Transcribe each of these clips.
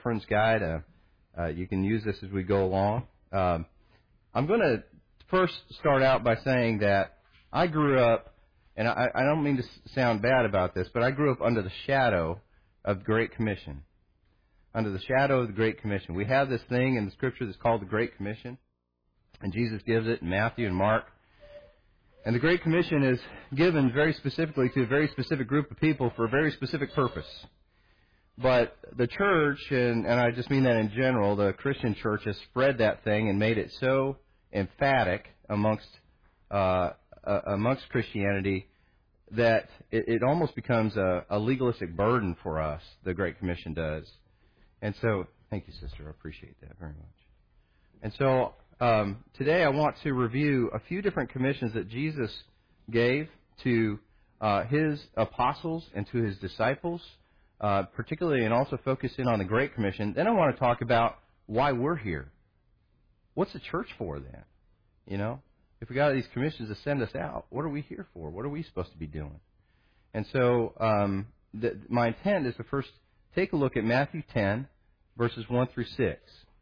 Friend's Guide. You can use this as we go along. I'm going to first start out by saying that I grew up, and I don't mean to sound bad about this, but I grew up under the shadow of the Great Commission. Under the shadow of the Great Commission. We have this thing in the Scripture that's called the Great Commission, and Jesus gives it in Matthew and Mark. And the Great Commission is given very specifically to a very specific group of people for a very specific purpose. But the church, and I just mean that in general, the Christian church has spread that thing and made it so emphatic amongst Christianity that it almost becomes a legalistic burden for us, the Great Commission does. And so, thank you, sister. I appreciate that very much. And so, today I want to review a few different commissions that Jesus gave to His apostles and to His disciples, particularly, and also focus in on the Great Commission. Then I want to talk about why we're here. What's the church for then? You know, if we got these commissions to send us out, what are we here for? What are we supposed to be doing? And so my intent is to first take a look at Matthew 10, verses 1 through 6.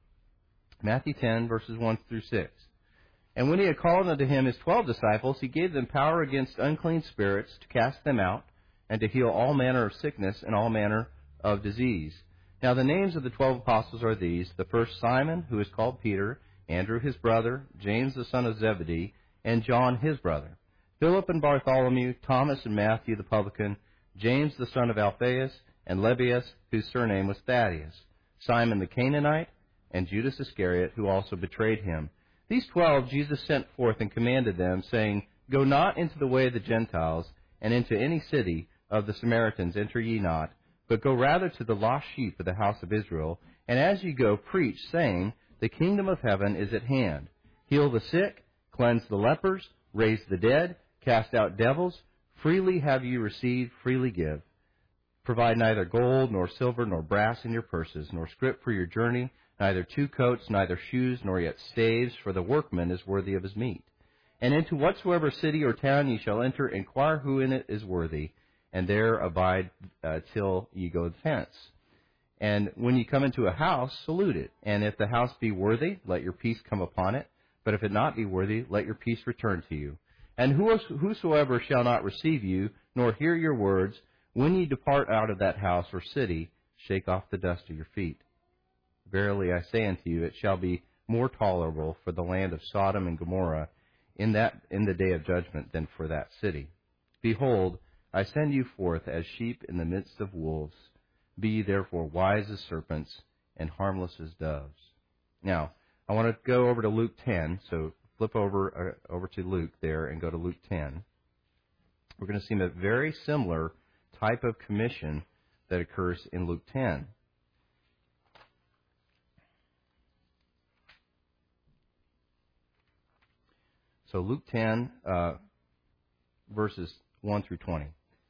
Matthew 10, verses 1 through 6. And when He had called unto Him His 12 disciples, He gave them power against unclean spirits to cast them out, and to heal all manner of sickness and all manner of disease. Now the names of the 12 apostles are these: the first Simon, who is called Peter, Andrew his brother, James the son of Zebedee, and John his brother, Philip and Bartholomew, Thomas and Matthew the publican, James the son of Alphaeus, and Lebbaeus, whose surname was Thaddeus, Simon the Canaanite, and Judas Iscariot, who also betrayed Him. These 12 Jesus sent forth and commanded them, saying, Go not into the way of the Gentiles, and into any city of the Samaritans enter ye not, but go rather to the lost sheep of the house of Israel, and as ye go, preach, saying, The kingdom of heaven is at hand. Heal the sick, cleanse the lepers, raise the dead, cast out devils. Freely have ye received, freely give. Provide neither gold, nor silver, nor brass in your purses, nor scrip for your journey, neither 2 coats, neither shoes, nor yet staves, for the workman is worthy of his meat. And into whatsoever city or town ye shall enter, inquire who in it is worthy, and there abide till ye go thence. And when ye come into a house, salute it. And if the house be worthy, let your peace come upon it. But if it not be worthy, let your peace return to you. And whosoever shall not receive you, nor hear your words, when ye depart out of that house or city, shake off the dust of your feet. Verily I say unto you, it shall be more tolerable for the land of Sodom and Gomorrah in the day of judgment than for that city. Behold, I send you forth as sheep in the midst of wolves. Be ye therefore wise as serpents and harmless as doves. Now, I want to go over to Luke 10, so flip over to Luke there and go to Luke 10. We're going to see a very similar type of commission that occurs in Luke 10. So Luke 10, verses 1 through 20.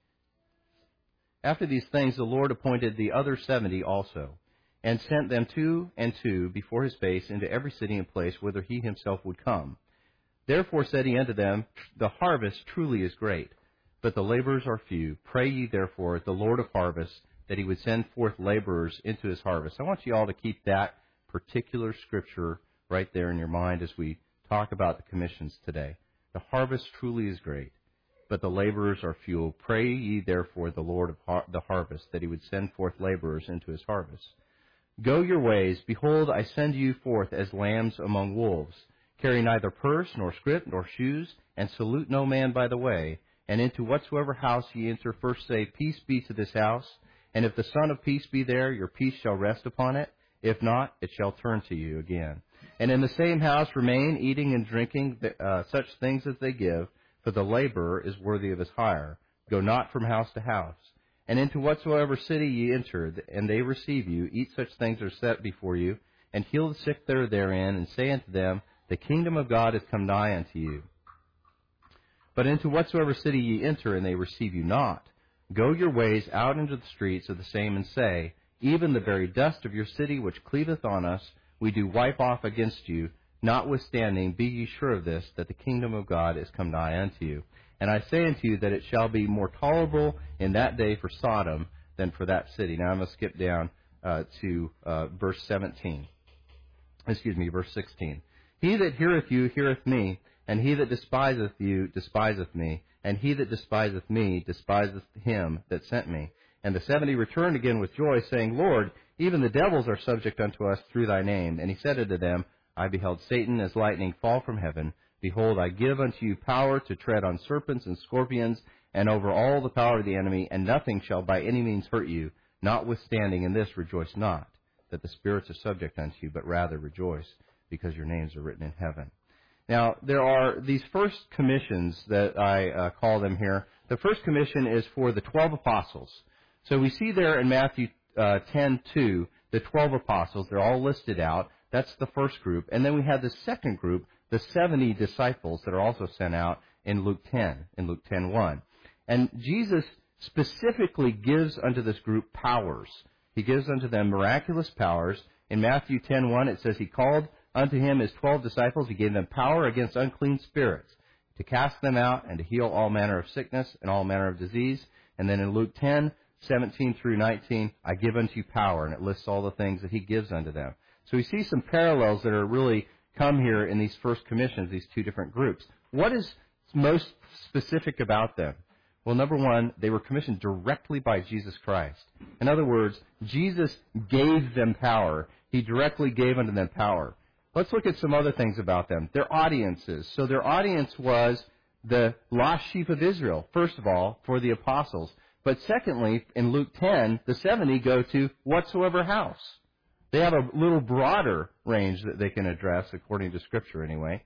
After these things, the Lord appointed the other 70 also, and sent them 2 and 2 before His face into every city and place whither He Himself would come. Therefore said He unto them, The harvest truly is great, but the laborers are few. Pray ye therefore the Lord of harvest, that He would send forth laborers into His harvest. I want you all to keep that particular scripture right there in your mind as we talk about the commissions today. The harvest truly is great, but the laborers are few. Pray ye therefore the Lord of the harvest, that He would send forth laborers into His harvest. Go your ways. Behold, I send you forth as lambs among wolves. Carry neither purse, nor scrip, nor shoes, and salute no man by the way. And into whatsoever house ye enter, first say, Peace be to this house. And if the Son of Peace be there, your peace shall rest upon it. If not, it shall turn to you again. And in the same house remain, eating and drinking such things as they give, for the laborer is worthy of his hire. Go not from house to house. And into whatsoever city ye enter, and they receive you, eat such things as are set before you, and heal the sick that are therein, and say unto them, The kingdom of God is come nigh unto you. But into whatsoever city ye enter, and they receive you not, go your ways out into the streets of the same, and say, Even the very dust of your city which cleaveth on us, we do wipe off against you. Notwithstanding, be ye sure of this, that the kingdom of God is come nigh unto you. And I say unto you that it shall be more tolerable in that day for Sodom than for that city. Now I'm going to skip down to verse 17. Verse 16. He that heareth you heareth me, and he that despiseth you despiseth me, and he that despiseth me despiseth him that sent me. And the 70 returned again with joy, saying, Lord, even the devils are subject unto us through thy name. And he said unto them, I beheld Satan as lightning fall from heaven. Behold, I give unto you power to tread on serpents and scorpions, and over all the power of the enemy, and nothing shall by any means hurt you. Notwithstanding in this rejoice not, that the spirits are subject unto you, but rather rejoice, because your names are written in heaven. Now, there are these first commissions that I call them here. The first commission is for the 12 apostles. So we see there in Matthew 10:2, the 12 apostles. They're all listed out. That's the first group. And then we have the second group, the 70 disciples that are also sent out in Luke 10:1. And Jesus specifically gives unto this group powers. He gives unto them miraculous powers. In Matthew 10:1, it says, He called unto him his 12 disciples. He gave them power against unclean spirits, to cast them out and to heal all manner of sickness and all manner of disease. And then in Luke 10:17 through 19, I give unto you power. And it lists all the things that he gives unto them. So we see some parallels that are really come here in these first commissions, these two different groups. What is most specific about them? Well, number one, they were commissioned directly by Jesus Christ. In other words, Jesus gave them power. He directly gave unto them power. Let's look at some other things about them. Their audiences. So their audience was the lost sheep of Israel, first of all, for the apostles. But secondly, in Luke 10, the 70 go to whatsoever house. They have a little broader range that they can address, according to Scripture anyway.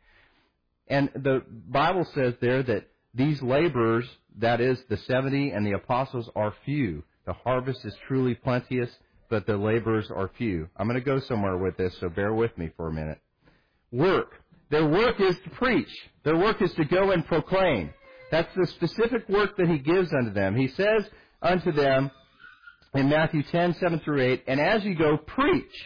And the Bible says there that these laborers, that is, the 70 and the apostles, are few. The harvest is truly plenteous, but the laborers are few. I'm going to go somewhere with this, so bear with me for a minute. Work. Their work is to preach. Their work is to go and proclaim. That's the specific work that he gives unto them. He says unto them in Matthew 10:7 through 8, and as you go, preach,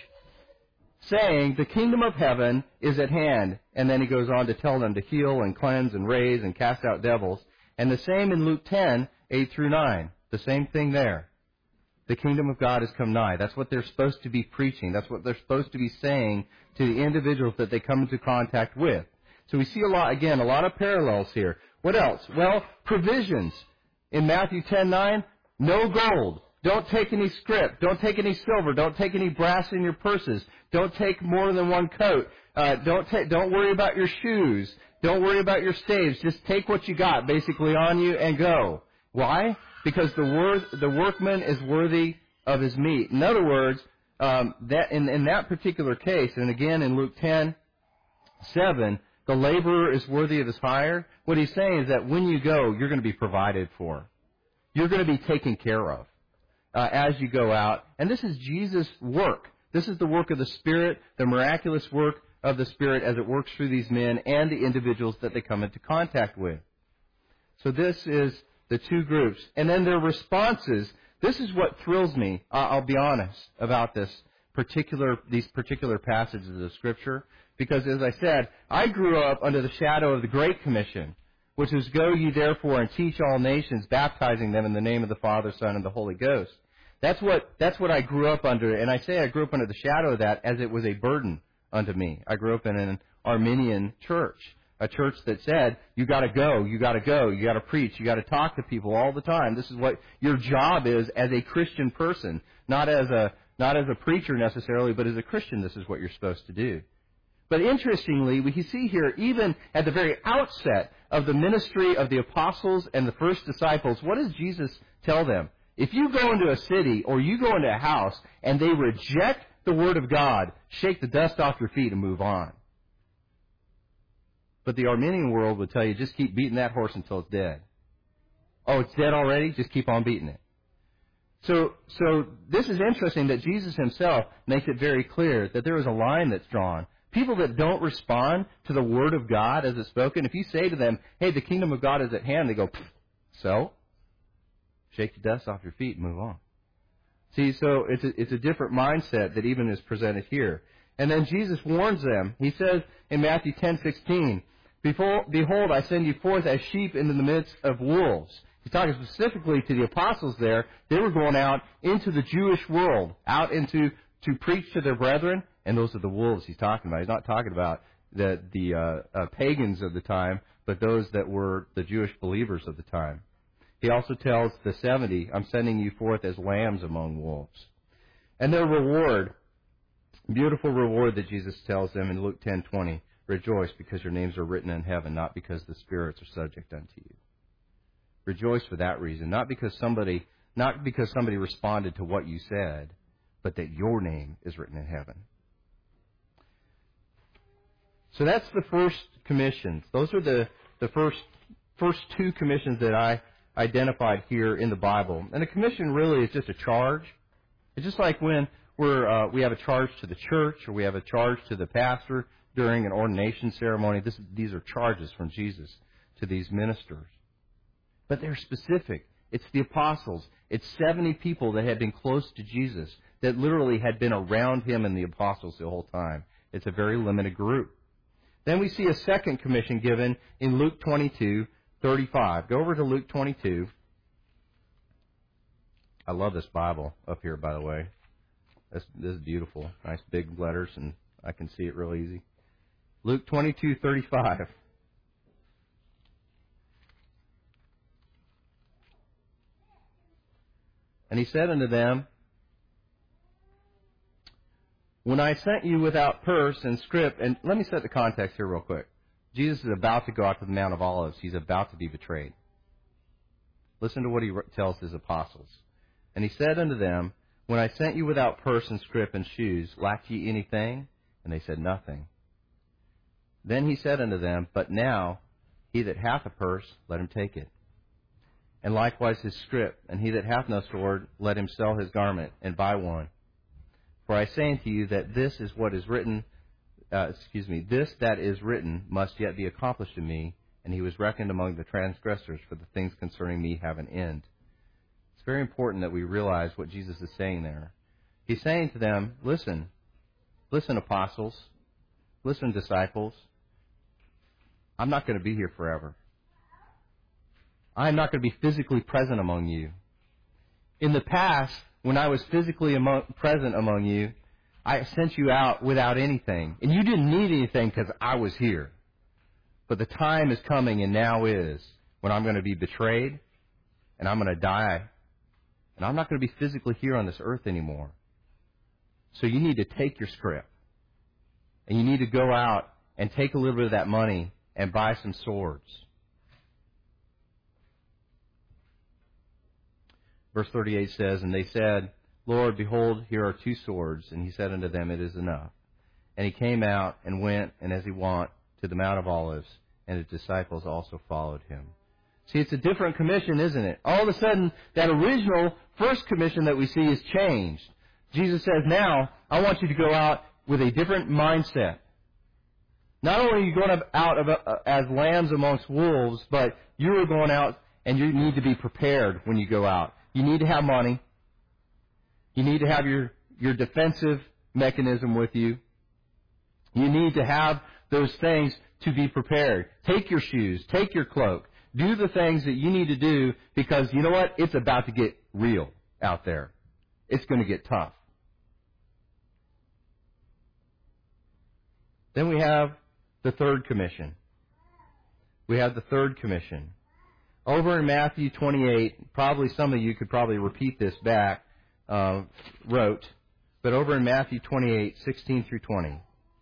saying, the kingdom of heaven is at hand. And then he goes on to tell them to heal and cleanse and raise and cast out devils. And the same in Luke 10:8 through 9. The same thing there. The kingdom of God has come nigh. That's what they're supposed to be preaching. That's what they're supposed to be saying to the individuals that they come into contact with. So we see a lot of parallels here. What else? Well, provisions. In Matthew 10:9, no gold. Don't take any scrip. Don't take any silver. Don't take any brass in your purses. Don't take more than one coat. Don't worry about your shoes. Don't worry about your staves. Just take what you got basically on you and go. Why? Because the workman is worthy of his meat. In other words, that in that particular case, and again in Luke 10:7, the laborer is worthy of his hire. What he's saying is that when you go, you're going to be provided for. You're going to be taken care of as you go out. And this is Jesus' work. This is the work of the Spirit, the miraculous work of the Spirit as it works through these men and the individuals that they come into contact with. So this is the two groups. And then their responses. This is what thrills me, I'll be honest, about these particular passages of Scripture. Because, as I said, I grew up under the shadow of the Great Commission, which is, go ye therefore and teach all nations, baptizing them in the name of the Father, Son, and the Holy Ghost. That's what I grew up under. And I say I grew up under the shadow of that as it was a burden unto me. I grew up in an Arminian church, a church that said, you gotta go, you gotta preach, you gotta talk to people all the time. This is what your job is as a Christian person. Not as a preacher necessarily, but as a Christian, this is what you're supposed to do. But interestingly, we can see here, even at the very outset of the ministry of the apostles and the first disciples, what does Jesus tell them? If you go into a city or you go into a house and they reject the Word of God, shake the dust off your feet and move on. But the Arminian world would tell you, just keep beating that horse until it's dead. Oh, it's dead already? Just keep on beating it. So this is interesting that Jesus himself makes it very clear that there is a line that's drawn. People that don't respond to the Word of God as it's spoken, if you say to them, hey, the kingdom of God is at hand, they go, so? Shake the dust off your feet and move on. See, so it's a different mindset that even is presented here. And then Jesus warns them. He says in Matthew 10:16, behold, I send you forth as sheep into the midst of wolves. He's talking specifically to the apostles there. They were going out into the Jewish world, out into to preach to their brethren, and those are the wolves he's talking about. He's not talking about the pagans of the time, but those that were the Jewish believers of the time. He also tells the 70, I'm sending you forth as lambs among wolves. And their reward, beautiful reward that Jesus tells them in Luke 10:20, rejoice because your names are written in heaven, not because the spirits are subject unto you. Rejoice for that reason, not because somebody responded to what you said, but that your name is written in heaven. So that's the first commission. Those are the first two commissions that I identified here in the Bible. And a commission really is just a charge. It's just like when we have a charge to the church or we have a charge to the pastor during an ordination ceremony. These are charges from Jesus to these ministers. But they're specific. It's the apostles. It's 70 people that had been close to Jesus, that literally had been around him and the apostles the whole time. It's a very limited group. Then we see a second commission given in Luke 22:35. Go over to Luke 22. I love this Bible up here, by the way. This is beautiful. Nice big letters, and I can see it real easy. Luke 22:35. And he said unto them, when I sent you without purse and scrip, and let me set the context here real quick. Jesus is about to go out to the Mount of Olives. He's about to be betrayed. Listen to what he tells his apostles. And he said unto them, when I sent you without purse and scrip and shoes, lacked ye anything? And they said, nothing. Then he said unto them, but now he that hath a purse, let him take it. And likewise his scrip, and he that hath no sword, let him sell his garment and buy one. For I say unto you that this is what is written, this that is written must yet be accomplished in me, and he was reckoned among the transgressors, for the things concerning me have an end. It's very important that we realize what Jesus is saying there. He's saying to them, listen apostles, listen disciples, I'm not going to be here forever. I'm not going to be physically present among you. In the past, when I was physically present among you, I sent you out without anything. And you didn't need anything because I was here. But the time is coming, and now is, when I'm going to be betrayed, and I'm going to die, and I'm not going to be physically here on this earth anymore. So you need to take your scrip, and you need to go out and take a little bit of that money and buy some swords. Verse 38 says, and they said, Lord, behold, here are 2 swords. And he said unto them, it is enough. And he came out and went, and as he went, to the Mount of Olives, and his disciples also followed him. See, it's a different commission, isn't it? All of a sudden, that original first commission that we see is changed. Jesus says, now, I want you to go out with a different mindset. Not only are you going out as lambs amongst wolves, but you are going out and you need to be prepared when you go out. You need to have money. You need to have your defensive mechanism with you. You need to have those things to be prepared. Take your shoes. Take your cloak. Do the things that you need to do because, you know what? It's about to get real out there. It's going to get tough. Then we have the third commission. We have the third commission. Over in Matthew 28, probably some of you could probably repeat this back, but over in Matthew 28, 16 through 20.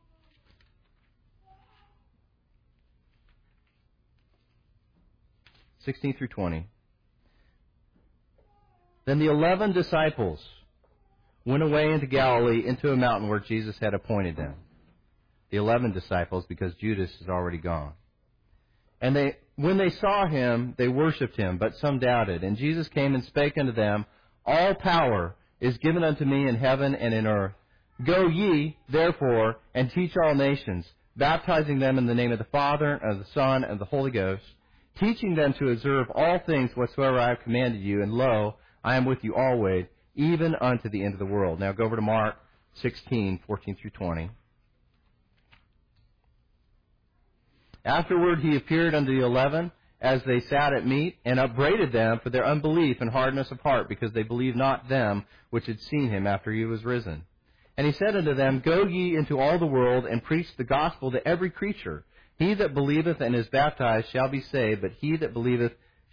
Then the 11 disciples went away into Galilee, into a mountain where Jesus had appointed them. The 11 disciples, because Judas is already gone. And when they saw him, they worshipped him, but some doubted. And Jesus came and spake unto them, all power is given unto me in heaven and in earth. Go ye, therefore, and teach all nations, baptizing them in the name of the Father, and of the Son, and of the Holy Ghost, teaching them to observe all things whatsoever I have commanded you. And lo, I am with you always, even unto the end of the world. Now go over to Mark 16, 14 through 20. Afterward he appeared unto the 11 as they sat at meat, and upbraided them for their unbelief and hardness of heart, because they believed not them which had seen him after he was risen. And he said unto them, Go ye into all the world, and preach the gospel to every creature. He that believeth and is baptized shall be saved, but he that believeth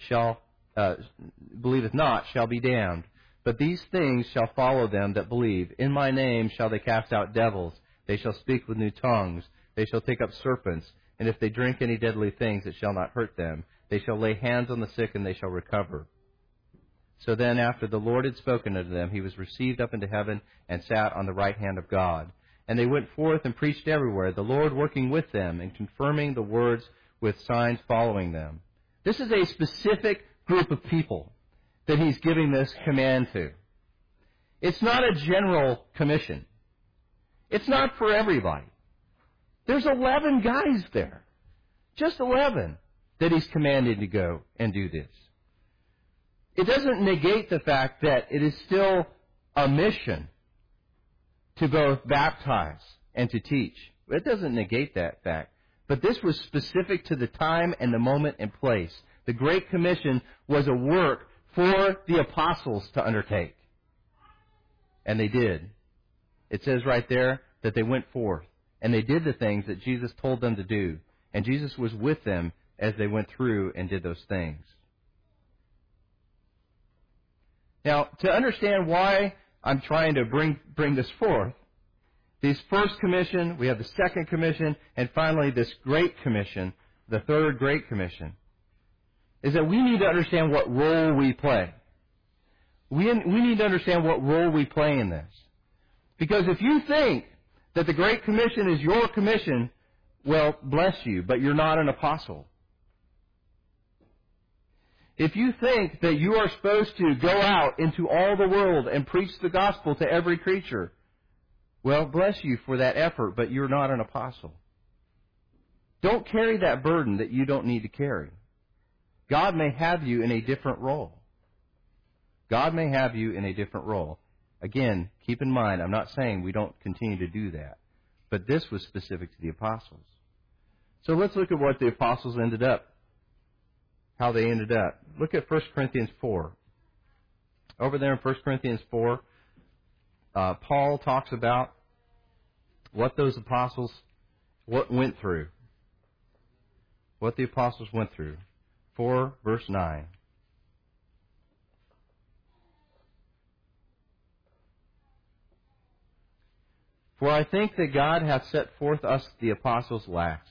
not shall be damned. But these things shall follow them that believe. In my name shall they cast out devils. They shall speak with new tongues. They shall take up serpents. And if they drink any deadly things, it shall not hurt them. They shall lay hands on the sick, and they shall recover. So then, after the Lord had spoken unto them, he was received up into heaven and sat on the right hand of God. And they went forth and preached everywhere, the Lord working with them and confirming the words with signs following them. This is a specific group of people that he's giving this command to. It's not a general commission. It's not for everybody. There's 11 guys there. Just 11 that he's commanded to go and do this. It doesn't negate the fact that it is still a mission to both baptize and to teach. It doesn't negate that fact. But this was specific to the time and the moment and place. The Great Commission was a work for the apostles to undertake. And they did. It says right there that they went forth. And they did the things that Jesus told them to do. And Jesus was with them as they went through and did those things. Now, to understand why I'm trying to bring this forth, this first commission, we have the second commission, and finally this Great Commission, the third Great Commission, is that we need to understand what role we play. We need to understand what role we play in this. Because if you think that the Great Commission is your commission, well, bless you, but you're not an apostle. If you think that you are supposed to go out into all the world and preach the gospel to every creature, well, bless you for that effort, but you're not an apostle. Don't carry that burden that you don't need to carry. God may have you in a different role. God may have you in a different role. Again, keep in mind, I'm not saying we don't continue to do that. But this was specific to the apostles. So let's look at what the apostles ended up. How they ended up. Look at 1 Corinthians 4. Over there in 1 Corinthians 4, Paul talks about what those apostles went through. What the apostles went through. 4 verse 9. For I think that God hath set forth us the apostles last.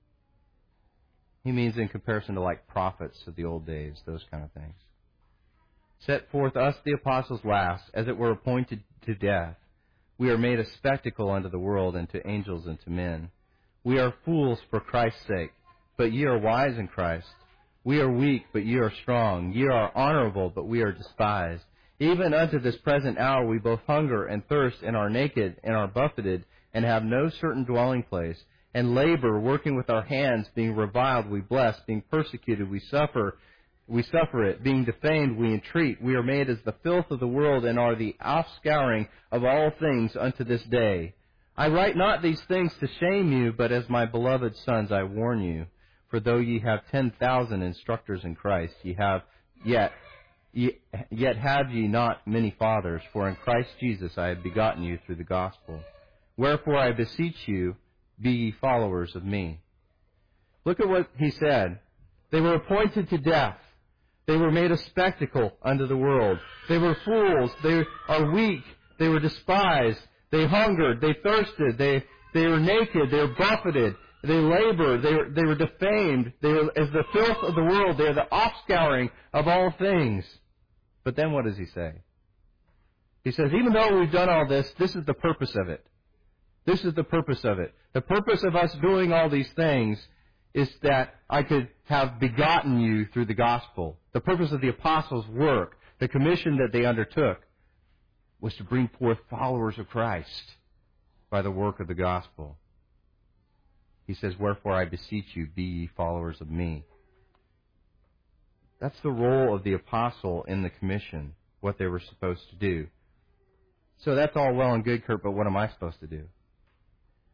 He means in comparison to like prophets of the old days, those kind of things. Set forth us the apostles last, as it were appointed to death. We are made a spectacle unto the world, and to angels, and to men. We are fools for Christ's sake, but ye are wise in Christ. We are weak, but ye are strong. Ye are honorable, but we are despised. Even unto this present hour we both hunger and thirst, and are naked, and are buffeted, and have no certain dwelling place, and labor, working with our hands, being reviled, we bless, being persecuted, we suffer it, being defamed, we entreat. We are made as the filth of the world, and are the offscouring of all things unto this day. I write not these things to shame you, but as my beloved sons I warn you. For though ye have 10,000 instructors in Christ, yet have ye not many fathers, for in Christ Jesus I have begotten you through the gospel. Wherefore I beseech you, be ye followers of me. Look at what he said. They were appointed to death. They were made a spectacle unto the world. They were fools. They are weak. They were despised. They hungered. They thirsted. They were naked. They were buffeted. They labored. They were defamed. They were as the filth of the world. They are the offscouring of all things. But then what does he say? He says, even though we've done all this, this is the purpose of it. This is the purpose of it. The purpose of us doing all these things is that I could have begotten you through the gospel. The purpose of the apostles' work, the commission that they undertook, was to bring forth followers of Christ by the work of the gospel. He says, wherefore I beseech you, be ye followers of me. That's the role of the apostle in the commission, what they were supposed to do. So that's all well and good, Kurt, but what am I supposed to do?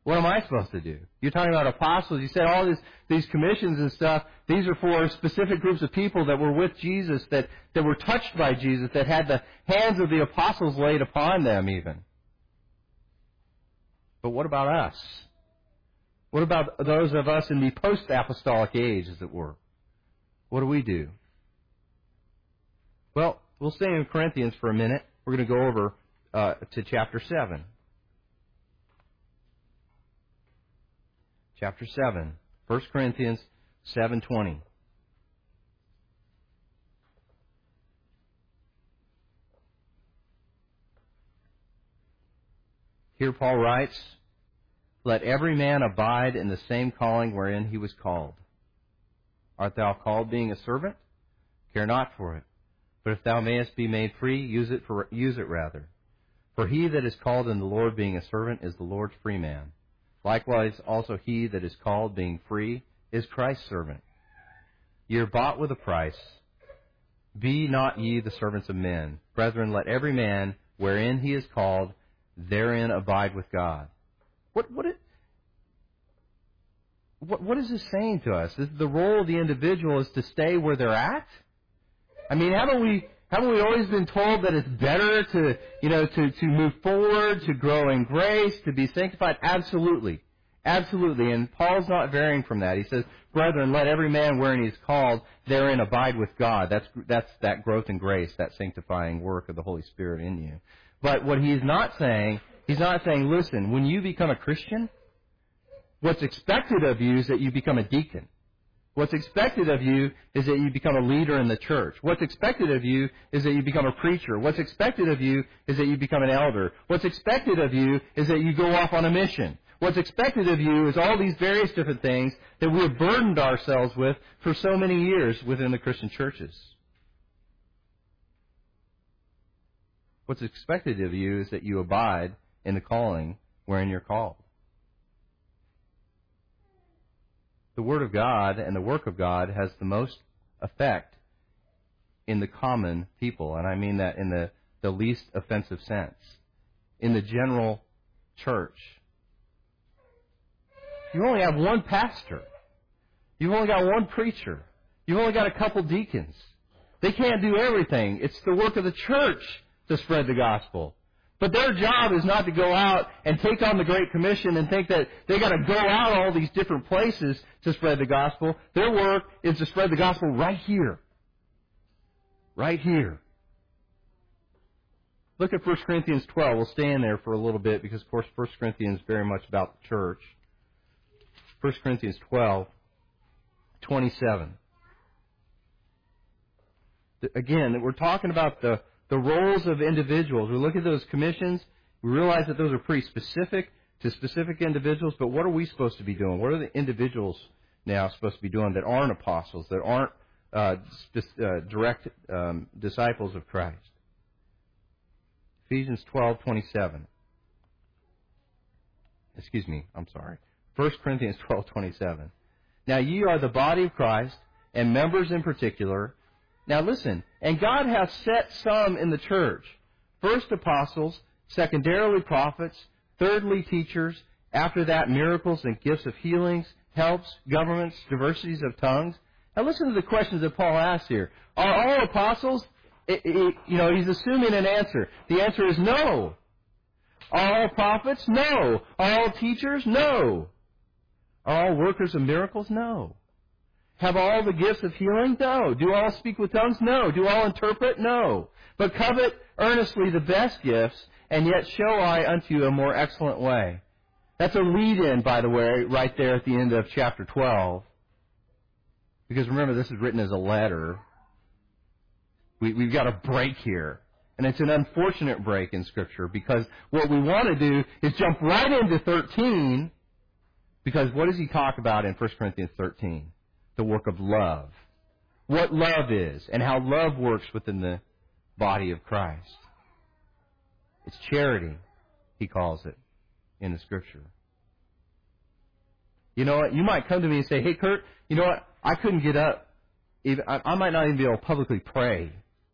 What am I supposed to do? You're talking about apostles. You said all these commissions and stuff, these are for specific groups of people that were with Jesus, that were touched by Jesus, that had the hands of the apostles laid upon them even. But what about us? What about those of us in the post-apostolic age, as it were? What do we do? Well, we'll stay in Corinthians for a minute. We're going to go over to chapter 7. Chapter 7, 1 Corinthians 7:20. Here Paul writes, "Let every man abide in the same calling wherein he was called. Art thou called being a servant? Care not for it. But if thou mayest be made free, use it rather. For he that is called in the Lord being a servant is the Lord's free man. Likewise also he that is called being free is Christ's servant. Ye are bought with a price. Be not ye the servants of men. Brethren, let every man wherein he is called therein abide with God." What is this saying to us? The role of the individual is to stay where they're at? I mean, haven't we always been told that it's better to move forward, to grow in grace, to be sanctified? Absolutely. Absolutely. And Paul's not varying from that. He says, "Brethren, let every man wherein he is called therein abide with God." That's that growth in grace, that sanctifying work of the Holy Spirit in you. But what he's not saying, listen, when you become a Christian, what's expected of you is that you become a deacon. What's expected of you is that you become a leader in the church. What's expected of you is that you become a preacher. What's expected of you is that you become an elder. What's expected of you is that you go off on a mission. What's expected of you is all these various different things that we have burdened ourselves with for so many years within the Christian churches. What's expected of you is that you abide in the calling wherein you're called. The Word of God and the work of God has the most effect in the common people, and I mean that in the least offensive sense, in the general church. You only have one pastor. You've only got one preacher. You've only got a couple deacons. They can't do everything. It's the work of the church to spread the gospel. But their job is not to go out and take on the Great Commission and think that they got to go out all these different places to spread the gospel. Their work is to spread the gospel right here. Right here. Look at 1 Corinthians 12. We'll stay in there for a little bit because, of course, 1 Corinthians is very much about the church. 1 Corinthians 12:27. Again, we're talking about the roles of individuals. We look at those commissions. We realize that those are pretty specific to specific individuals, but what are we supposed to be doing? What are the individuals now supposed to be doing that aren't apostles, that aren't direct disciples of Christ? Ephesians 12:27. 1 Corinthians 12:27. Now ye are the body of Christ, and members in particular. Now listen, and God hath set some in the church, first apostles, secondarily prophets, thirdly teachers, after that miracles and gifts of healings, helps, governments, diversities of tongues. Now listen to the questions that Paul asks here. Are all apostles? He's assuming an answer. The answer is no. Are all prophets? No. Are all teachers? No. Are all workers of miracles? No. Have all the gifts of healing? No. Do all speak with tongues? No. Do all interpret? No. But covet earnestly the best gifts, and yet show I unto you a more excellent way. That's a lead-in, by the way, right there at the end of chapter 12. Because remember, this is written as a letter. We've got a break here. And it's an unfortunate break in Scripture, because what we want to do is jump right into 13, because what does he talk about in 1 Corinthians 13? The work of love. What love is, and how love works within the body of Christ. It's charity, he calls it in the Scripture. You know what? You might come to me and say, "Hey, Kurt, you know what? I couldn't get up. I might not even be able to publicly pray.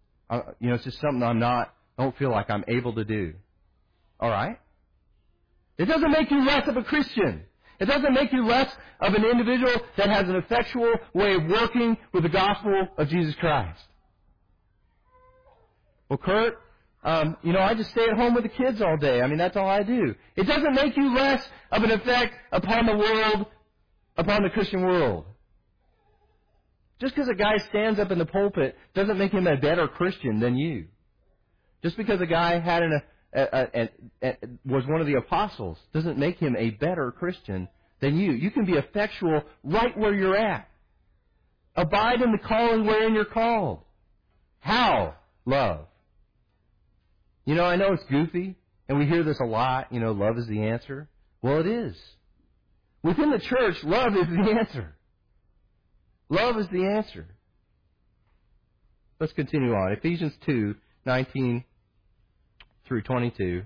It's just something I don't feel like I'm able to do." All right? It doesn't make you less of a Christian. It doesn't make you less of an individual that has an effectual way of working with the gospel of Jesus Christ. Well, Kurt, I just stay at home with the kids all day. I mean, that's all I do. It doesn't make you less of an effect upon the world, upon the Christian world. Just because a guy stands up in the pulpit doesn't make him a better Christian than you. Just because a guy had was one of the apostles doesn't make him a better Christian than you. You can be effectual right where you're at. Abide in the calling wherein you're called. How? Love. I know it's goofy, and we hear this a lot, love is the answer. Well, it is. Within the church, love is the answer. Love is the answer. Let's continue on. Ephesians 2:19 through 22.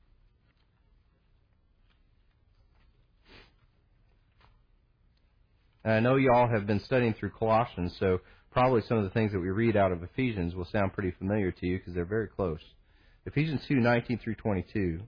And I know you all have been studying through Colossians, so probably some of the things that we read out of Ephesians will sound pretty familiar to you because they're very close. Ephesians 2:19 through 22.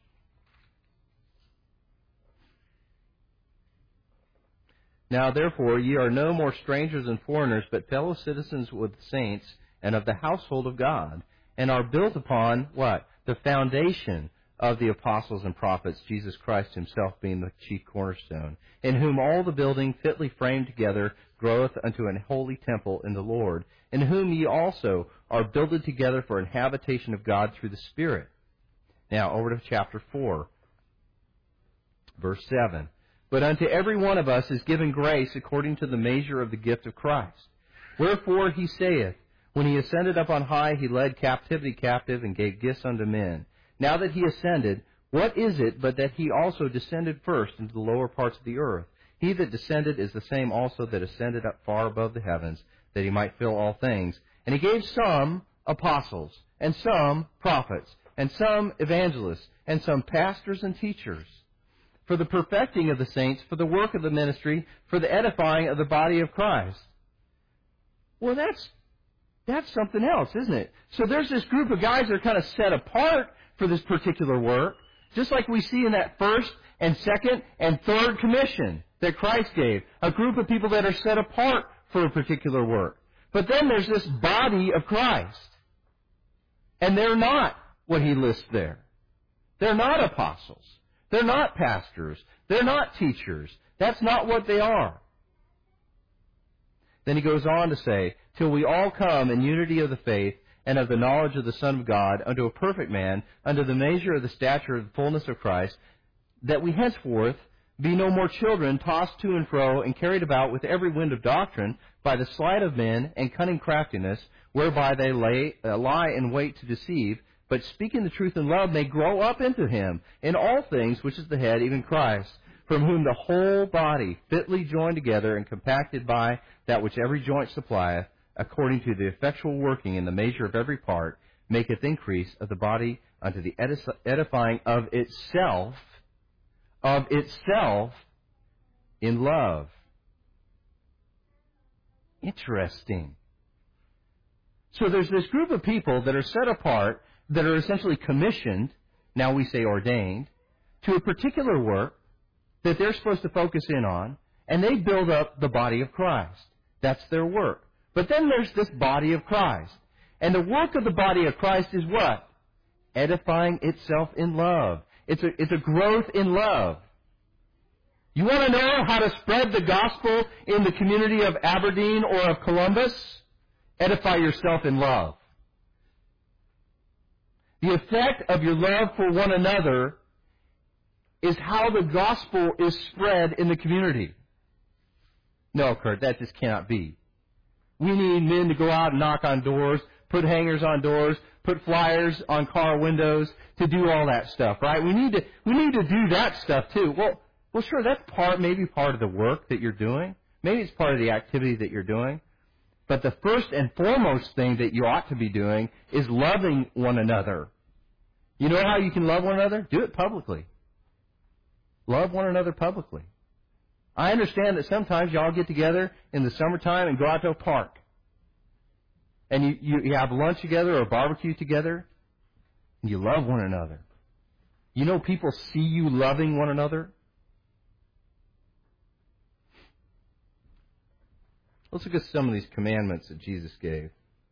Now, therefore, ye are no more strangers and foreigners, but fellow citizens with the saints and of the household of God, and are built upon, what? The foundation of the apostles and prophets, Jesus Christ himself being the chief cornerstone, in whom all the building fitly framed together groweth unto an holy temple in the Lord, in whom ye also are builded together for an habitation of God through the Spirit. Now, over to chapter 4, verse 7. But unto every one of us is given grace according to the measure of the gift of Christ. Wherefore he saith, when he ascended up on high, he led captivity captive and gave gifts unto men. Now that he ascended, what is it but that he also descended first into the lower parts of the earth? He that descended is the same also that ascended up far above the heavens, that he might fill all things. And he gave some apostles, and some prophets, and some evangelists, and some pastors and teachers, for the perfecting of the saints, for the work of the ministry, for the edifying of the body of Christ. Well, that's something else, isn't it? So there's this group of guys that are kind of set apart for this particular work, just like we see in that first and second and third commission that Christ gave, a group of people that are set apart for a particular work. But then there's this body of Christ, and they're not what he lists there. They're not apostles. They're not pastors. They're not teachers. That's not what they are. Then he goes on to say, till we all come in unity of the faith and of the knowledge of the Son of God, unto a perfect man, unto the measure of the stature of the fullness of Christ, that we henceforth be no more children, tossed to and fro, and carried about with every wind of doctrine, by the sleight of men and cunning craftiness, whereby they lie in wait to deceive, but speaking the truth in love may grow up into him in all things, which is the head, even Christ, from whom the whole body, fitly joined together and compacted by that which every joint supplieth, according to the effectual working in the measure of every part, maketh increase of the body unto the edifying of itself in love. Interesting. So there's this group of people that are set apart, that are essentially commissioned, now we say ordained, to a particular work that they're supposed to focus in on, and they build up the body of Christ. That's their work. But then there's this body of Christ. And the work of the body of Christ is what? Edifying itself in love. It's a growth in love. You want to know how to spread the gospel in the community of Aberdeen or of Columbus? Edify yourself in love. The effect of your love for one another is how the gospel is spread in the community. No, Kurt, that just cannot be. We need men to go out and knock on doors, put hangers on doors, put flyers on car windows, to do all that stuff, right? We need to do that stuff too. Well, sure, that's maybe part of the work that you're doing. Maybe it's part of the activity that you're doing. But the first and foremost thing that you ought to be doing is loving one another. You know how you can love one another? Do it publicly. Love one another publicly. I understand that sometimes y'all get together in the summertime and go out to a park. And you have lunch together or barbecue together. And you love one another. You know people see you loving one another. Let's look at some of these commandments that Jesus gave.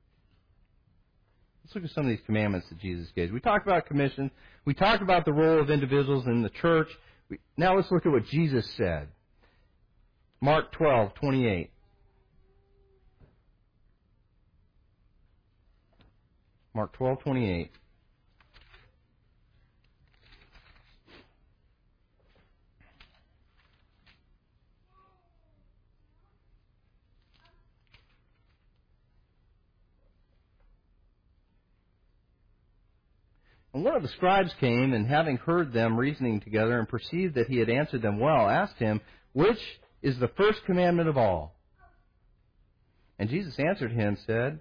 Let's look at some of these commandments that Jesus gave. We talked about commission. We talked about the role of individuals in the church. Now let's look at what Jesus said. Mark 12:28. Mark 12:28. And one of the scribes came, and having heard them reasoning together, and perceived that he had answered them well, asked him, "Which is the first commandment of all?" And Jesus answered him,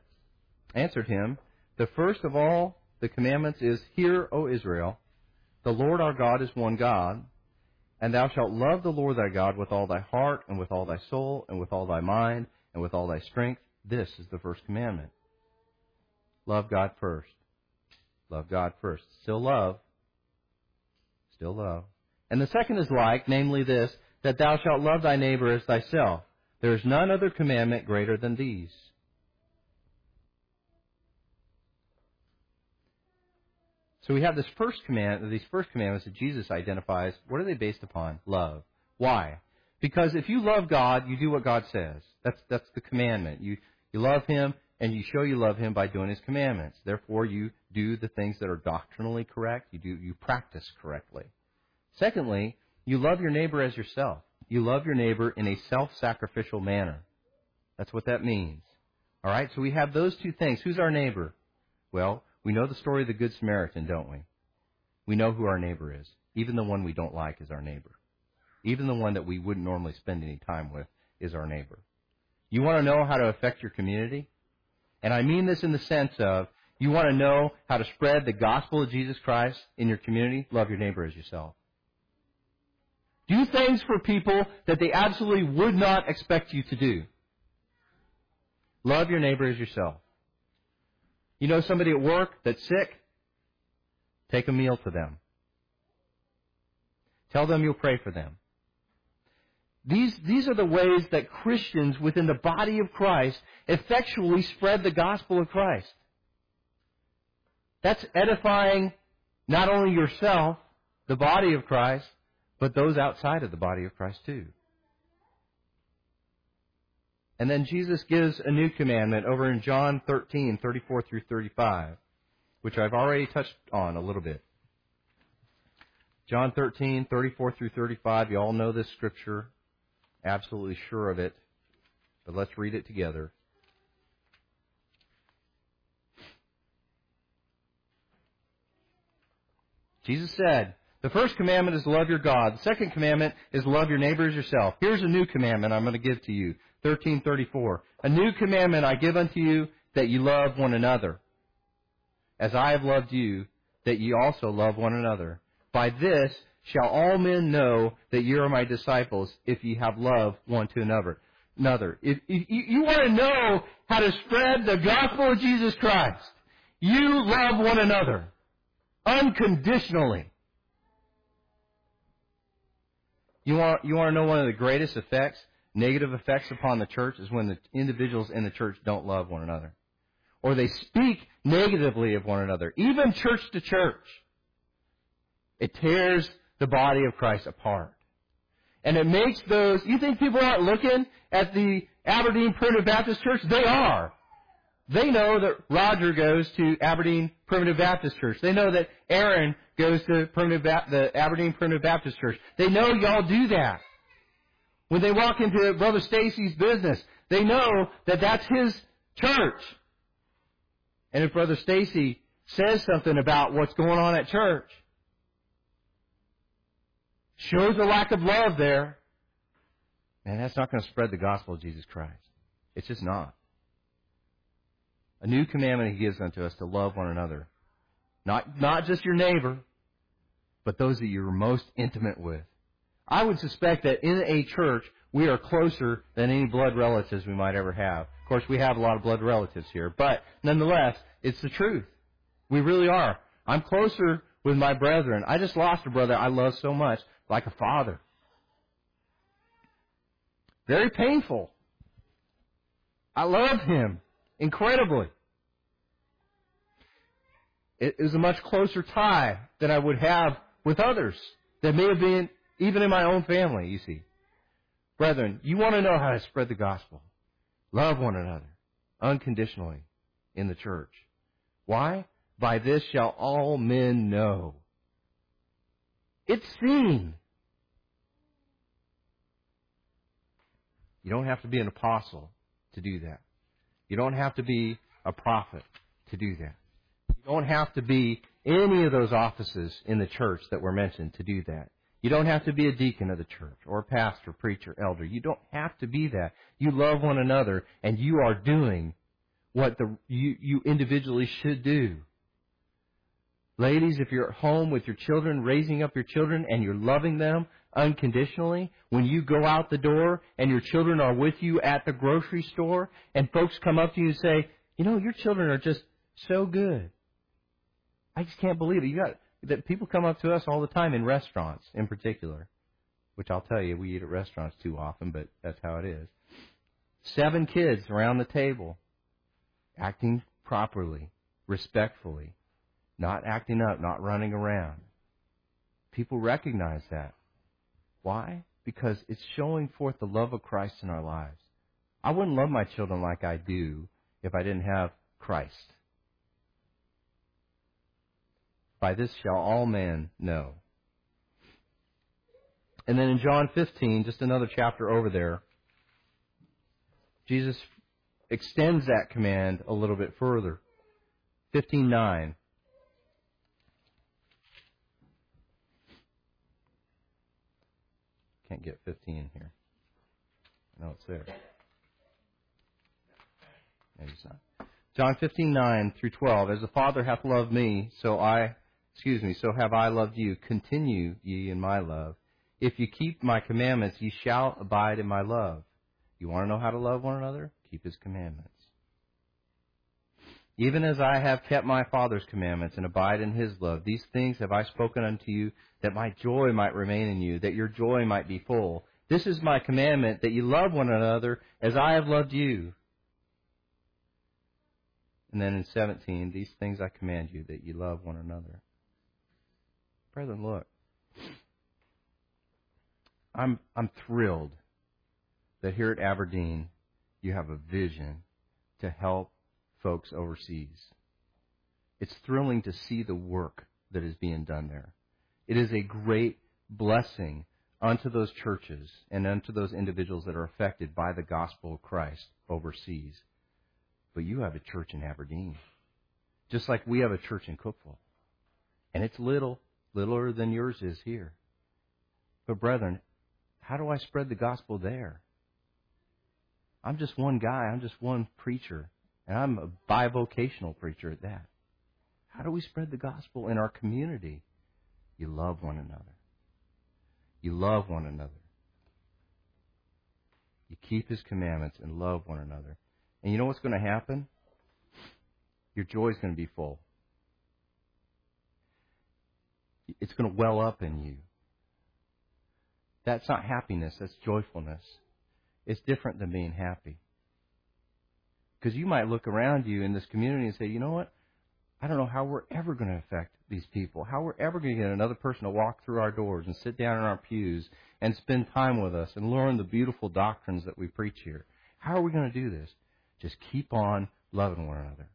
"The first of all the commandments is, Hear, O Israel, the Lord our God is one God, and thou shalt love the Lord thy God with all thy heart, and with all thy soul, and with all thy mind, and with all thy strength. This is the first commandment." Love God first. Love God first. Still love. Still love. And the second is like, namely this, that thou shalt love thy neighbor as thyself. There is none other commandment greater than these. So we have these first commandments that Jesus identifies. What are they based upon? Love. Why? Because if you love God, you do what God says. That's the commandment. You love Him, and you show you love Him by doing His commandments. Therefore, you do the things that are doctrinally correct. You practice correctly. Secondly, you love your neighbor as yourself. You love your neighbor in a self-sacrificial manner. That's what that means. All right, so we have those two things. Who's our neighbor? Well, we know the story of the Good Samaritan, don't we? We know who our neighbor is. Even the one we don't like is our neighbor. Even the one that we wouldn't normally spend any time with is our neighbor. You want to know how to affect your community? And I mean this in the sense of, you want to know how to spread the gospel of Jesus Christ in your community? Love your neighbor as yourself. Do things for people that they absolutely would not expect you to do. Love your neighbor as yourself. You know somebody at work that's sick? Take a meal to them. Tell them you'll pray for them. These are the ways that Christians within the body of Christ effectually spread the gospel of Christ. That's edifying not only yourself, the body of Christ, but those outside of the body of Christ too. And then Jesus gives a new commandment over in John 13:34 through 35, which I've already touched on a little bit. John 13:34 through 35, you all know this scripture, absolutely sure of it, but let's read it together. Jesus said, "The first commandment is to love your God. The second commandment is to love your neighbor as yourself. Here's a new commandment I'm going to give to you." 13:34. "A new commandment I give unto you, that ye love one another. As I have loved you, that ye also love one another. By this shall all men know that ye are my disciples, if ye have love one to another." If you want to know how to spread the gospel of Jesus Christ, you love one another unconditionally. You want to know one of the greatest effects, negative effects upon the church, is when the individuals in the church don't love one another. Or they speak negatively of one another, even church to church. It tears the body of Christ apart. And it makes those, you think people aren't looking at the Aberdeen Primitive Baptist Church? They are. They know that Roger goes to Aberdeen Primitive Baptist Church. They know that Aaron goes to the Aberdeen Primitive Baptist Church. They know y'all do that. When they walk into Brother Stacy's business, they know that that's his church. And if Brother Stacy says something about what's going on at church, shows a lack of love there, man, that's not going to spread the gospel of Jesus Christ. It's just not. A new commandment He gives unto us, to love one another. Not just your neighbor, but those that you're most intimate with. I would suspect that in a church, we are closer than any blood relatives we might ever have. Of course, we have a lot of blood relatives here, but nonetheless, it's the truth. We really are. I'm closer with my brethren. I just lost a brother I love so much, like a father. Very painful. I love him incredibly. It is a much closer tie than I would have with others that may have been even in my own family, you see. Brethren, you want to know how to spread the gospel. Love one another unconditionally in the church. Why? By this shall all men know. It's seen. You don't have to be an apostle to do that. You don't have to be a prophet to do that. You don't have to be any of those offices in the church that were mentioned to do that. You don't have to be a deacon of the church or a pastor, preacher, elder. You don't have to be that. You love one another, and you are doing what you individually should do. Ladies, if you're at home with your children, raising up your children, and you're loving them unconditionally, when you go out the door and your children are with you at the grocery store, and folks come up to you and say, you know, your children are just so good. I just can't believe it. That people come up to us all the time in restaurants in particular, which I'll tell you, we eat at restaurants too often, but that's how it is. 7 kids around the table, acting properly, respectfully, not acting up, not running around. People recognize that. Why? Because it's showing forth the love of Christ in our lives. I wouldn't love my children like I do if I didn't have Christ. By this shall all men know. And then in John 15, just another chapter over there, Jesus extends that command a little bit further. 15:9. Can't get 15 here. No, it's there. Maybe it's not. John 15:9 through 12. As the Father hath loved me, so have I loved you. Continue ye in my love. If you keep my commandments, ye shall abide in my love. You want to know how to love one another? Keep his commandments. Even as I have kept my Father's commandments and abide in his love, these things have I spoken unto you, that my joy might remain in you, that your joy might be full. This is my commandment, that you love one another as I have loved you. And then in 17, these things I command you, that you love one another. Brethren, look. I'm thrilled that here at Aberdeen you have a vision to help folks overseas. It's thrilling to see the work that is being done there. It is a great blessing unto those churches and unto those individuals that are affected by the gospel of Christ overseas. But you have a church in Aberdeen, just like we have a church in Cookeville. And it's littler than yours is here. But brethren, how do I spread the gospel there? I'm just one guy. I'm just one preacher. And I'm a bivocational preacher at that. How do we spread the gospel in our community? You love one another. You love one another. You keep his commandments and love one another. And you know what's going to happen? Your joy is going to be full. It's going to well up in you. That's not happiness, that's joyfulness. It's different than being happy. Because you might look around you in this community and say, you know what? I don't know how we're ever going to affect these people. How we're ever going to get another person to walk through our doors and sit down in our pews and spend time with us and learn the beautiful doctrines that we preach here. How are we going to do this? Just keep on loving one another.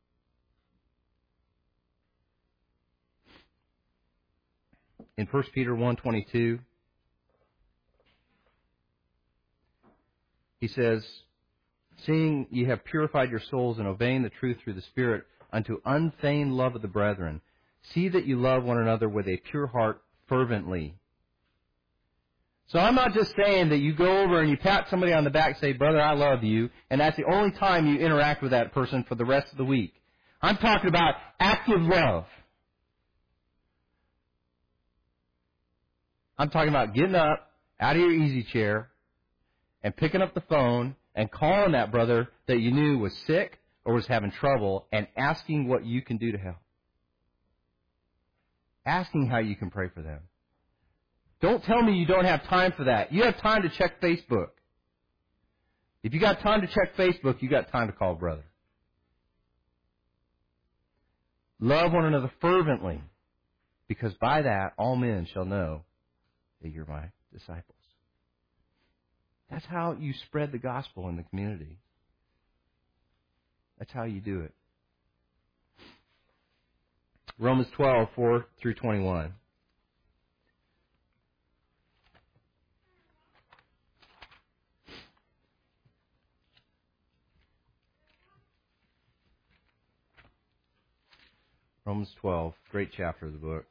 In 1 Peter 1:22, he says, seeing ye have purified your souls in obeying the truth through the Spirit unto unfeigned love of the brethren, see that you love one another with a pure heart fervently. So I'm not just saying that you go over and you pat somebody on the back and say, brother, I love you, and that's the only time you interact with that person for the rest of the week. I'm talking about active love. I'm talking about getting up out of your easy chair and picking up the phone and calling that brother that you knew was sick or was having trouble and asking what you can do to help. asking how you can pray for them. Don't tell me you don't have time for that. You have time to check Facebook. If you got time to check Facebook, you got time to call a brother. Love one another fervently, because by that all men shall know that you're my disciples. That's how you spread the gospel in the community. That's how you do it. Romans 12, 4 through 21. Romans 12, great chapter of the book.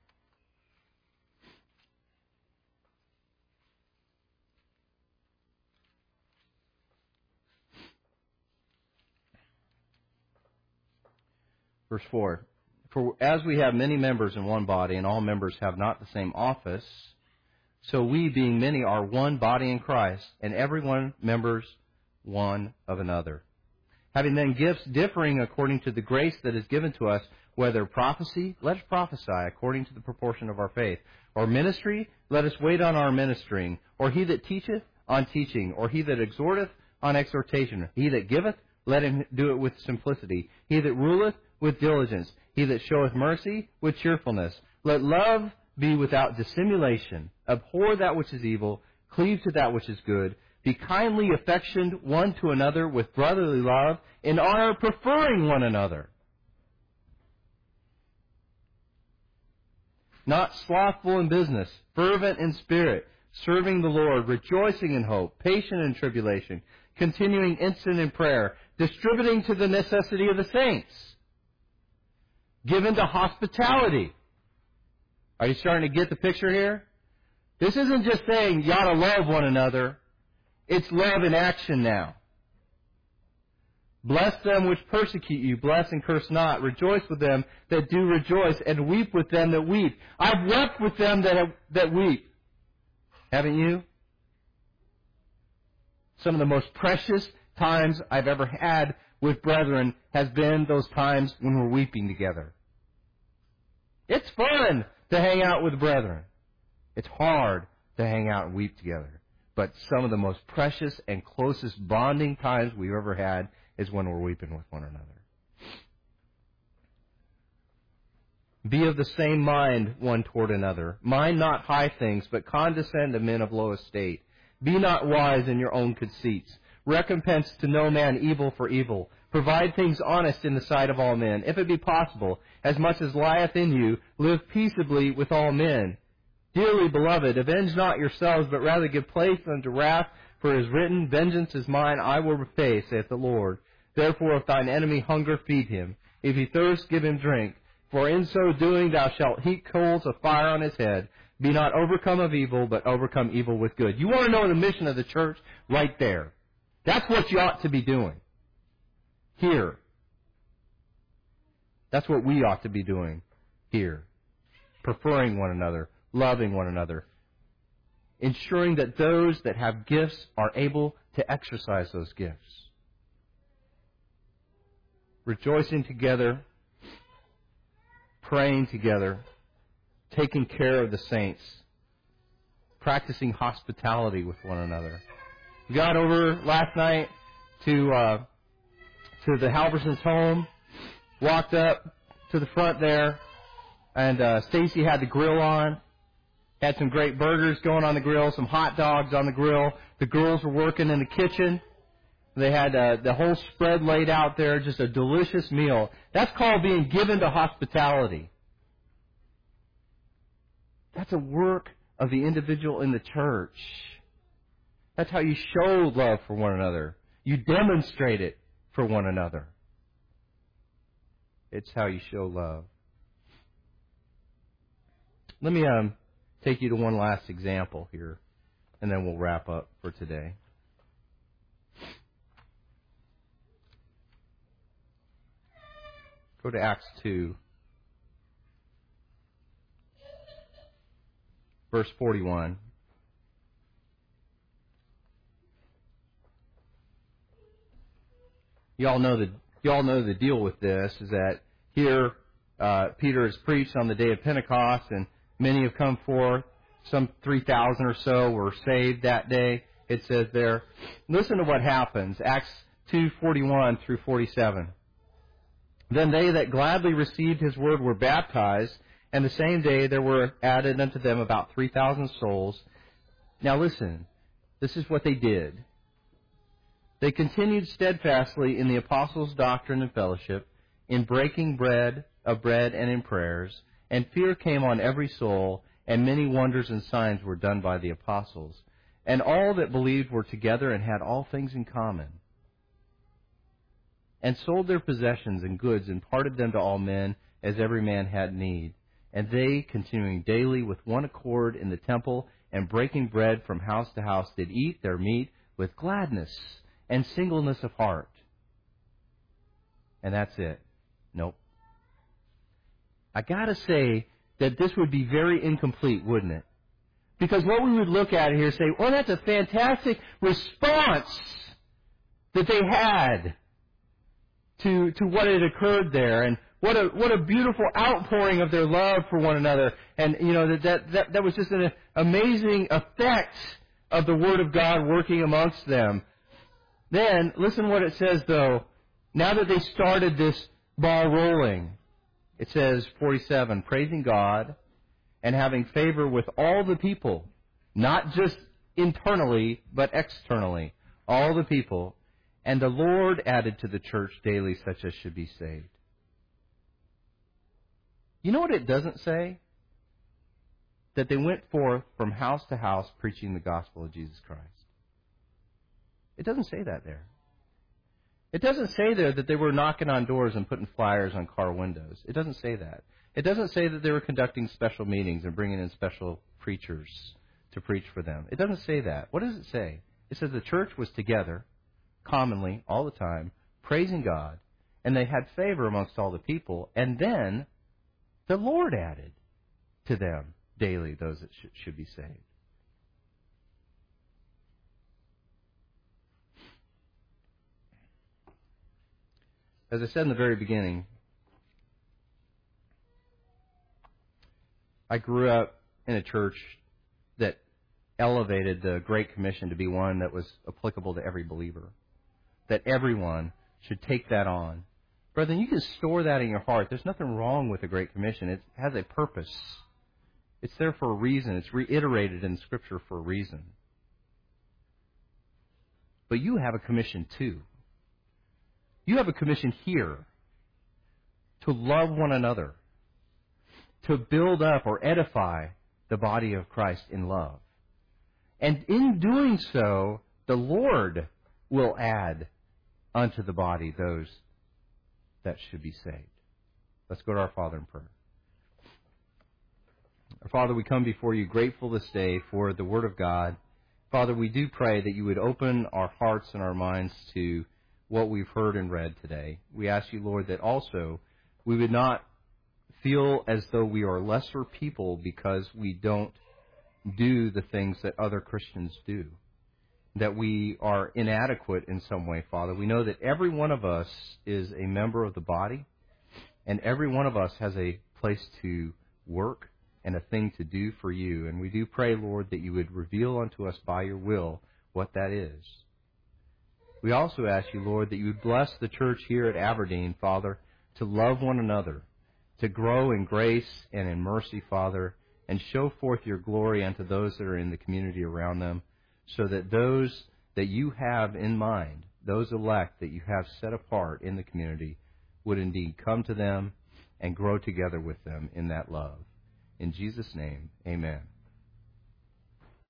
Verse 4. For as we have many members in one body, and all members have not the same office, so we, being many, are one body in Christ, and every one members one of another. Having then gifts differing according to the grace that is given to us, whether prophecy, let us prophesy according to the proportion of our faith. Or ministry, let us wait on our ministering. Or he that teacheth, on teaching. Or he that exhorteth, on exhortation. He that giveth, let him do it with simplicity. He that ruleth, with diligence. He that showeth mercy, with cheerfulness. Let love be without dissimulation. Abhor that which is evil. Cleave to that which is good. Be kindly affectioned one to another with brotherly love, in honor preferring one another. Not slothful in business, fervent in spirit, serving the Lord, rejoicing in hope, patient in tribulation, continuing instant in prayer, distributing to the necessity of the saints, given to hospitality. Are you starting to get the picture here? This isn't just saying you ought to love one another. It's love in action now. Bless them which persecute you. Bless and curse not. Rejoice with them that do rejoice, and weep with them that weep. I've wept with them that weep. Haven't you? Some of the most precious times I've ever had with brethren has been those times when we're weeping together. It's fun to hang out with brethren. It's hard to hang out and weep together. But some of the most precious and closest bonding times we've ever had is when we're weeping with one another. Be of the same mind one toward another. Mind not high things, but condescend to men of low estate. Be not wise in your own conceits. Recompense to no man evil for evil. Provide things honest in the sight of all men. If it be possible, as much as lieth in you, live peaceably with all men. Dearly beloved, avenge not yourselves, but rather give place unto wrath, for it is written, Vengeance is mine, I will repay, saith the Lord. Therefore, if thine enemy hunger, feed him. If he thirst, give him drink. For in so doing thou shalt heap coals of fire on his head. Be not overcome of evil, but overcome evil with good. You want to know the mission of the church? Right there. That's what you ought to be doing. Here. That's what we ought to be doing here. Preferring one another. Loving one another. Ensuring that those that have gifts are able to exercise those gifts. Rejoicing together. Praying together. Taking care of the saints. Practicing hospitality with one another. We got over last night to the Halverson's home. Walked up to the front there. And Stacy had the grill on. Had some great burgers going on the grill, some hot dogs on the grill. The girls were working in the kitchen. They had the whole spread laid out there, just a delicious meal. That's called being given to hospitality. That's a work of the individual in the church. That's how you show love for one another. You demonstrate it for one another. It's how you show love. Let me take you to one last example here, and then we'll wrap up for today. Go to Acts 2, verse 41. Y'all know the deal with this is that here Peter has preached on the day of Pentecost, and many have come forth. Some 3,000 or so were saved that day, it says there. Listen to what happens. Acts 2:41 through 47. Then they that gladly received his word were baptized, and the same day there were added unto them about 3,000 souls. Now listen, this is what they did. They continued steadfastly in the apostles' doctrine and fellowship, in breaking bread and in prayers, and fear came on every soul, and many wonders and signs were done by the apostles. And all that believed were together and had all things in common, and sold their possessions and goods, and parted them to all men, as every man had need. And they, continuing daily with one accord in the temple, and breaking bread from house to house, did eat their meat with gladness and singleness of heart. And that's it. Nope. I gotta say that this would be very incomplete, wouldn't it? Because what we would look at here is say, well, that's a fantastic response that they had to what had occurred there, and what a beautiful outpouring of their love for one another, and that was just an amazing effect of the Word of God working amongst them. Then listen what it says though. Now that they started this ball rolling, it says 47, praising God and having favor with all the people, not just internally but externally, all the people. And the Lord added to the church daily such as should be saved. You know what it doesn't say? That they went forth from house to house preaching the gospel of Jesus Christ. It doesn't say that there. It doesn't say there that they were knocking on doors and putting flyers on car windows. It doesn't say that. It doesn't say that they were conducting special meetings and bringing in special preachers to preach for them. It doesn't say that. What does it say? It says the church was together, commonly, all the time, praising God, and they had favor amongst all the people, and then the Lord added to them daily those that should be saved. As I said in the very beginning, I grew up in a church that elevated the Great Commission to be one that was applicable to every believer, that everyone should take that on. Brethren, you can store that in your heart. There's nothing wrong with the Great Commission. It has a purpose. It's there for a reason. It's reiterated in Scripture for a reason. But you have a commission too. You have a commission here to love one another, to build up or edify the body of Christ in love. And in doing so, the Lord will add unto the body those that should be saved. Let's go to our Father in prayer. Our Father, we come before you grateful this day for the Word of God. Father, we do pray that you would open our hearts and our minds to what we've heard and read today. We ask you, Lord, that also we would not feel as though we are lesser people because we don't do the things that other Christians do, that we are inadequate in some way, Father. We know that every one of us is a member of the body, and every one of us has a place to work and a thing to do for you. And we do pray, Lord, that you would reveal unto us by your will what that is. We also ask you, Lord, that you would bless the church here at Aberdeen, Father, to love one another, to grow in grace and in mercy, Father, and show forth your glory unto those that are in the community around them, so that those that you have in mind, those elect that you have set apart in the community, would indeed come to them and grow together with them in that love. In Jesus' name, amen.